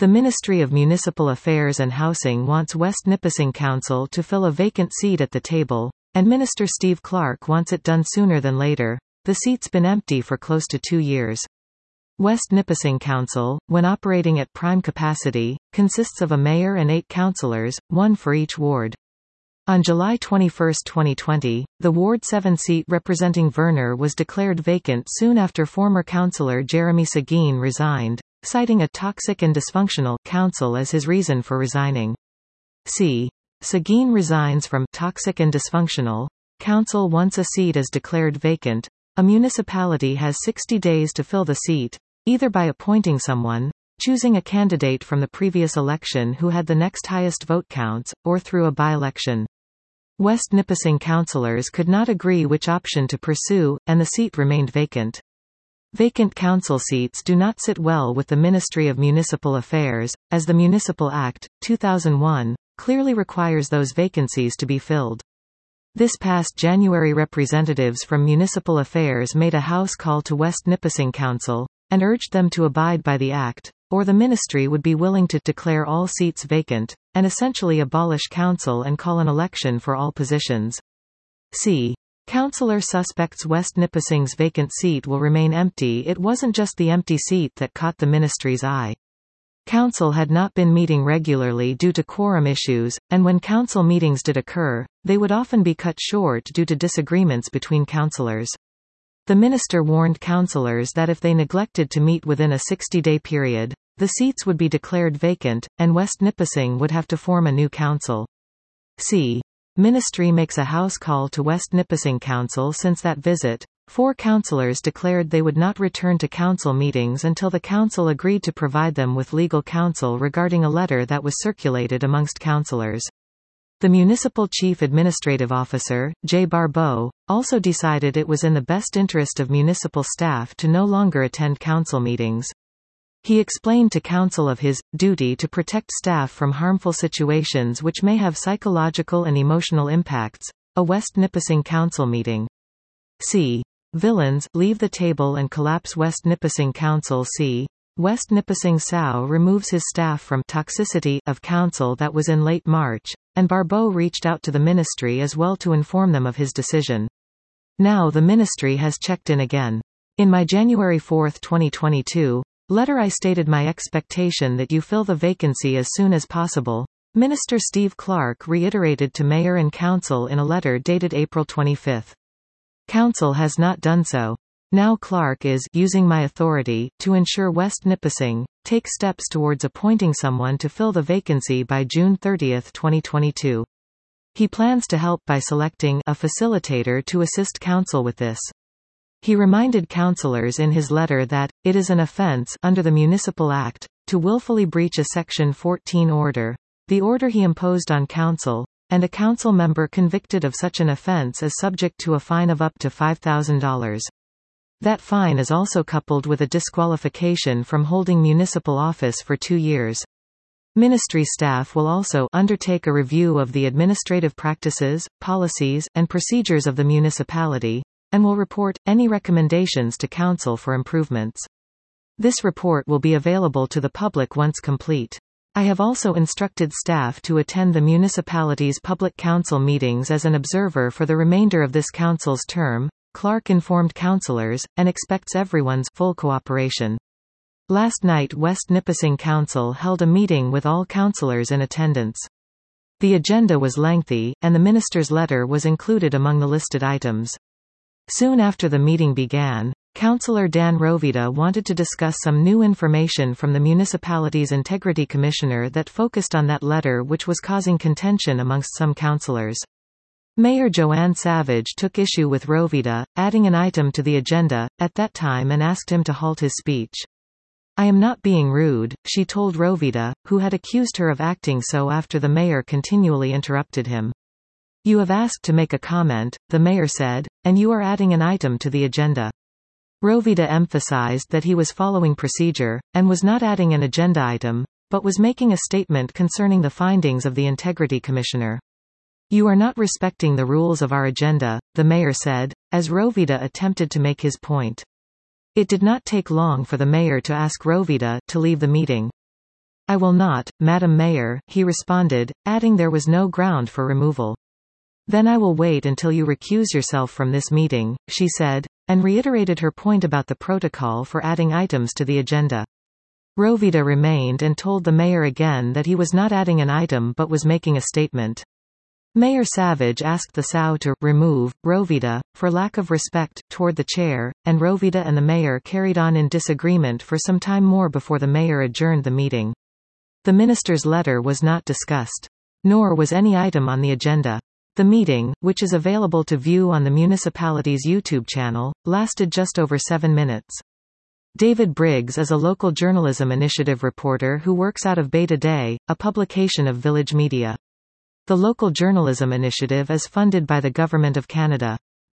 The Ministry of Municipal Affairs and Housing wants West Nipissing Council to fill a vacant seat at the table, and Minister Steve Clark wants it done sooner than later. The seat's been empty for close to 2 years. West Nipissing Council, when operating at prime capacity, consists of a mayor and 8 councillors, 1 for each ward. On July 21, 2020, the Ward 7 seat representing Verner was declared vacant soon after former councillor Jeremy Seguin resigned, citing a toxic and dysfunctional council as his reason for resigning. Seguin resigns from toxic and dysfunctional council once a seat is declared vacant. A municipality has 60 days to fill the seat, either by appointing someone, choosing a candidate from the previous election who had the next highest vote counts, or through a by-election. West Nipissing councillors could not agree which option to pursue, and the seat remained vacant. Vacant council seats do not sit well with the Ministry of Municipal Affairs, as the Municipal Act, 2001, clearly requires those vacancies to be filled. This past January, representatives from Municipal Affairs made a house call to West Nipissing Council, and urged them to abide by the Act, or the ministry would be willing to declare all seats vacant, and essentially abolish council and call an election for all positions. Councillor suspects West Nipissing's vacant seat will remain empty. It wasn't just the empty seat that caught the ministry's eye. Council had not been meeting regularly due to quorum issues, and when council meetings did occur, they would often be cut short due to disagreements between councillors. The minister warned councillors that if they neglected to meet within a 60-day period, the seats would be declared vacant, and West Nipissing would have to form a new council. Ministry makes a house call to West Nipissing Council. Since that visit, 4 councillors declared they would not return to council meetings until the council agreed to provide them with legal counsel regarding a letter that was circulated amongst councillors. The Municipal Chief Administrative Officer, Jay Barbeau, also decided it was in the best interest of municipal staff to no longer attend council meetings. He explained to council of his duty to protect staff from harmful situations which may have psychological and emotional impacts. A West Nipissing Council meeting. Villains leave the table and collapse West Nipissing Council. West Nipissing SAO removes his staff from toxicity of council. That was in late March, and Barbeau reached out to the ministry as well to inform them of his decision. Now the ministry has checked in again. In my January 4, 2022, letter I stated my expectation that you fill the vacancy as soon as possible, Minister Steve Clark reiterated to Mayor and Council in a letter dated April 25. Council has not done so. Now Clark is using my authority to ensure West Nipissing take steps towards appointing someone to fill the vacancy by June 30, 2022. He plans to help by selecting a facilitator to assist Council with this. He reminded councillors in his letter that, it is an offence under the Municipal Act, to willfully breach a Section 14 order, the order he imposed on Council, and a Council member convicted of such an offence is subject to a fine of up to $5,000. That fine is also coupled with a disqualification from holding municipal office for 2 years. Ministry staff will also undertake a review of the administrative practices, policies, and procedures of the municipality, and will report any recommendations to Council for improvements. This report will be available to the public once complete. I have also instructed staff to attend the municipality's public council meetings as an observer for the remainder of this council's term, Clark informed councillors, and expects everyone's full cooperation. Last night West Nipissing Council held a meeting with all councillors in attendance. The agenda was lengthy, and the minister's letter was included among the listed items. Soon after the meeting began, Councillor Dan Roveda wanted to discuss some new information from the municipality's Integrity Commissioner that focused on that letter, which was causing contention amongst some councillors. Mayor Joanne Savage took issue with Roveda, adding an item to the agenda, at that time and asked him to halt his speech. I am not being rude, she told Roveda, who had accused her of acting so after the mayor continually interrupted him. You have asked to make a comment, the mayor said, and you are adding an item to the agenda. Roveda emphasized that he was following procedure, and was not adding an agenda item, but was making a statement concerning the findings of the Integrity Commissioner. You are not respecting the rules of our agenda, the mayor said, as Roveda attempted to make his point. It did not take long for the mayor to ask Roveda to leave the meeting. "I will not, Madam Mayor," he responded, adding there was no ground for removal. "Then I will wait until you recuse yourself from this meeting," she said, and reiterated her point about the protocol for adding items to the agenda. Roveda remained and told the mayor again that he was not adding an item but was making a statement. Mayor Savage asked the SAU to remove Roveda for lack of respect toward the chair, and Roveda and the mayor carried on in disagreement for some time more before the mayor adjourned the meeting. The minister's letter was not discussed. Nor was any item on the agenda. The meeting, which is available to view on the municipality's YouTube channel, lasted just over 7 minutes. David Briggs is a local journalism initiative reporter who works out of Beta Day, a publication of Village Media. The local journalism initiative is funded by the Government of Canada.